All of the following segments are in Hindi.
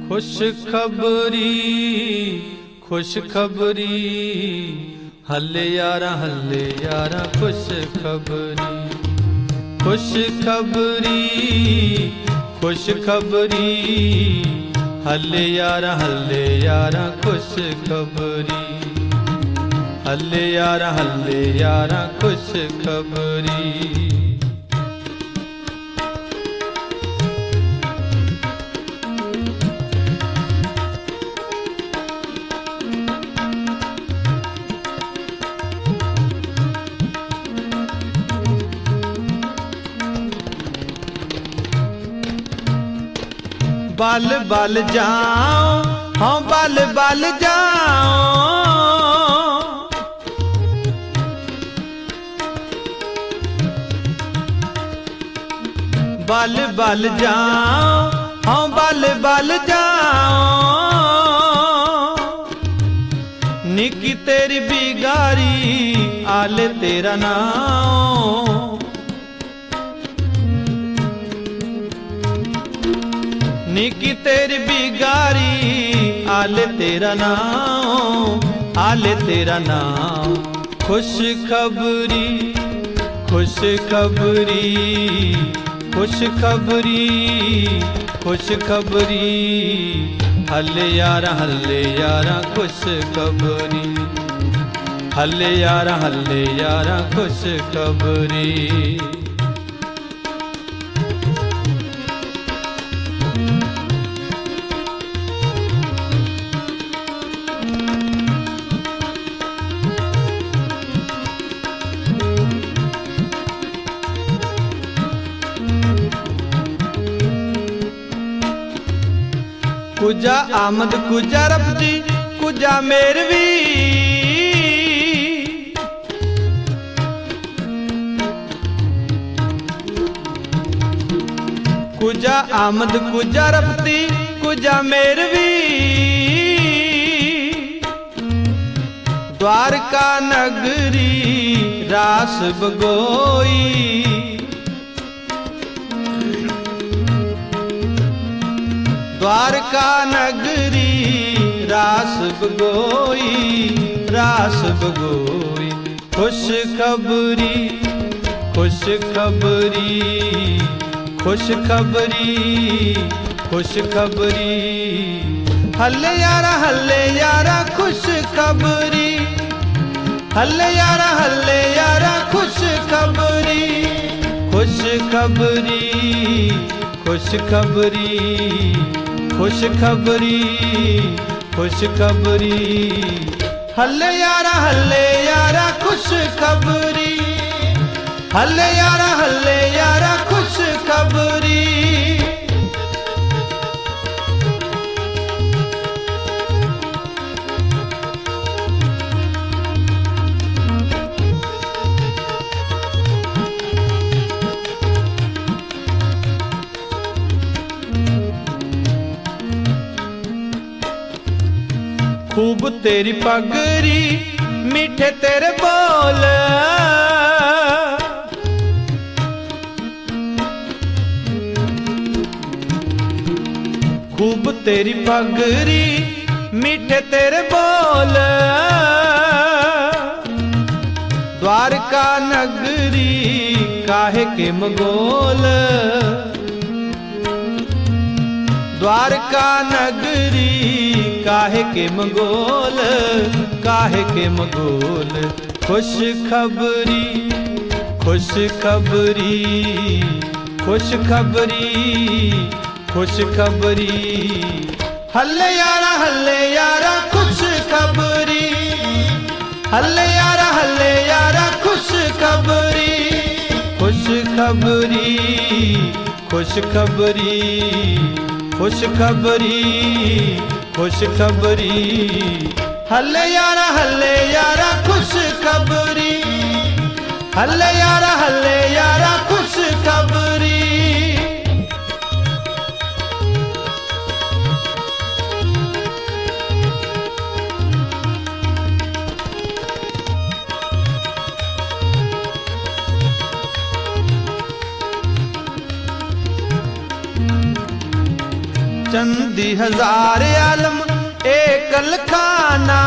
खुशखबरी खुशखबरी हल्ले यारा खुशखबरी खुशखबरी खुशखबरी हल्ले यारा खुशखबरी हल्ले यारा खुशखबरी। बाल बाल जाओ हाँ बाल बाल जाओ बाल बाल जाओ हाँ बाल बाल जाओ निकी तेरी बिगारी आले तेरा नाम निकी तेरी बिगारी आले तेरा नाम आले तेरा नाम। खुशखबरी खुशखबरी खुशखबरी खुशखबरी हल्ले यारा खुशखबरी हल्ले यारा खुशखबरी। कुजा आमद कुजा रब्जी कुजा मेरवी कुजा आमद कुजा रब्जी कुजा मेरवी द्वारका नगरी रास बगोई द्वारका नगरी रास बगोई खुशखबरी खुशखबरी खुशखबरी खुशखबरी हल्ले यारा खुशखबरी हल्ले यारा खुशखबरी खुशखबरी खुशखबरी खुशखबरी खुशखबरी हल्ले यारा खुशखबरी हल्ले यारा खुशखबरी। खूब तेरी पगरी मीठे तेरे बोल खूब तेरी पगरी मीठे तेरे बोल द्वारका नगरी काहे के मगोल द्वारका नगरी काहे के मंगोल खुशखबरी खुशखबरी खुशखबरी खुशखबरी हल्ले यारा खुशखबरी हल्ले यारा खुशखबरी खुशखबरी खुशखबरी खुशखबरी खुशखबरी हल्ले यारा खुशखबरी हल्ले यारा खुशखबरी। चंदी हजार आलम एक लखाना।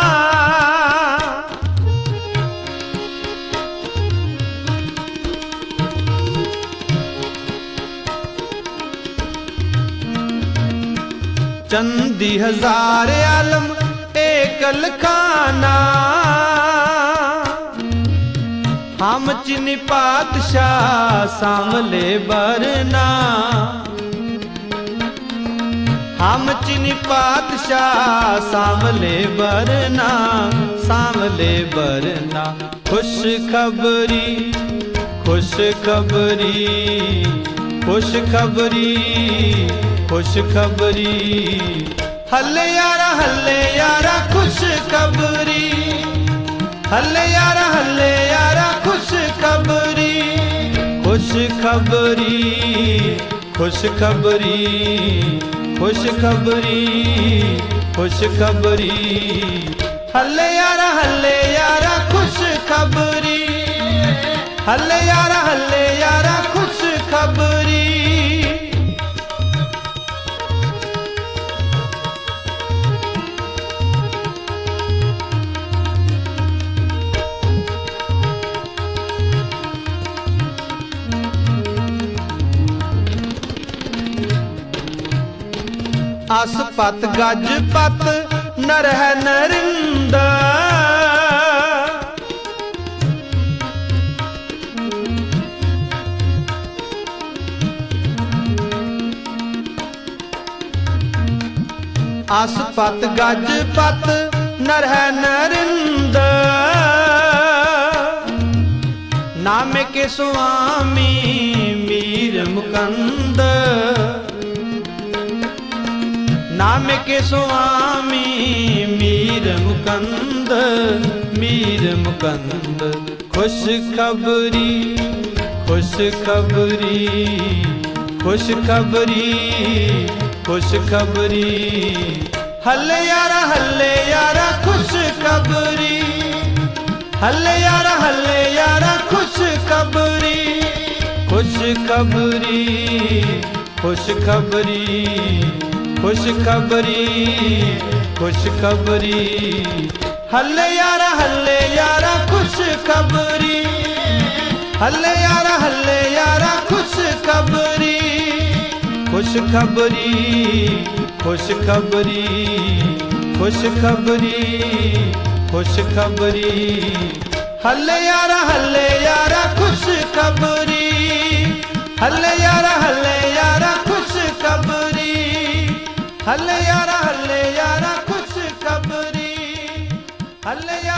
चंदी हजार आलम एक लखाना। हम चिनी पातशाह सांवले बरना। हम चिनी पातशाह सांवले बरना, सांवले बरना। खुश खबरी खुश खबरी खुश खबरी खुश खबरी। हल्ले यारा खुश खबरी। हल्ले यारा खुश खबरी। खुश खबरी खुश खबरी खुश खबरी खुश खबरी। हल्ले यारा खुश खबरी। हल्ले यारा खुश खबरी। अस पत गज पत नर है नरिंदा। अस पत गज पत नर है नरिंदा। नामे के स्वामी मीर मुकंद। नाम के स्वामी मीर मुकंद। मीर मुकंद। खुश खबरी खुश खबरी खुश खबरी खुश खबरी। हल्ले यारा खुश खबरी। हल्ले यारा खुश खबरी। खुश खबरी खुश खबरी खुश खबरी खुश खबरी। हल्ले यारा खुश खबरी। हल्ले यारा खुश खबरी। खुश खबरी खुश खबरी खुश खबरी खुश खबरी। हल्ले यारा खुश खबरी। हल्ले यारा खुश खबरी। हल्ले यारा खुश खबरी। हल्ले